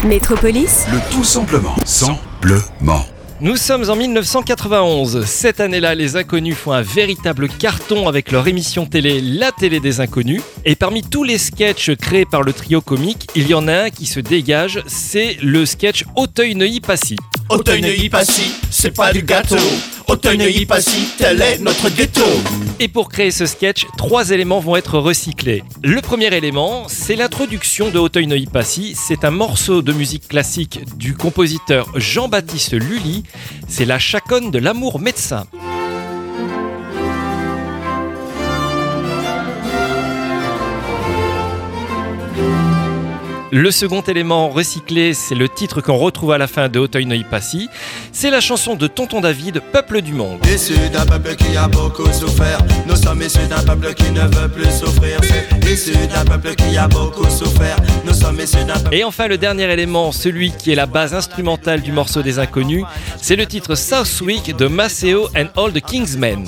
Métropolis, Le tout simplement, simplement. Nous sommes en 1991. Cette année-là, les Inconnus font un véritable carton avec leur émission télé La Télé des Inconnus. Et parmi tous les sketchs créés par le trio comique, il y en a un qui se dégage, c'est le sketch Auteuil-Neuilly-Passy. Auteuil-Neuilly-Passy, c'est pas du gâteau. Auteuil-Neuilly-Passy, tel est notre ghetto. Et pour créer ce sketch, 3 éléments vont être recyclés. Le premier élément, c'est l'introduction de Auteuil-Neuilly-Passy. C'est un morceau de musique classique du compositeur Jean-Baptiste Lully. C'est la chaconne de l'amour médecin. Le second élément recyclé, c'est le titre qu'on retrouve à la fin de Auteuil-Neuilly-Passy. C'est la chanson de Tonton David, Peuple du monde. Issus d'un peuple qui a beaucoup souffert, nous sommes issus d'un peuple qui ne veut plus souffrir. Issus d'un peuple qui a beaucoup souffert, nous sommes issus d'un peuple... Et enfin, le dernier élément, celui qui est la base instrumentale du morceau des Inconnus, c'est le titre Southwick de Maceo and All the Kingsmen.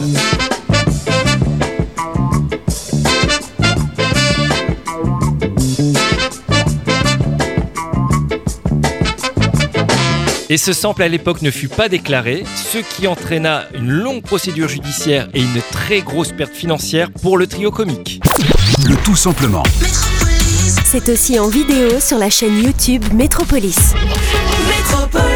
Et ce sample à l'époque ne fut pas déclaré, ce qui entraîna une longue procédure judiciaire et une très grosse perte financière pour le trio comique. Le tout simplement. c'est aussi en vidéo sur la chaîne YouTube Métropolis. Métropolis.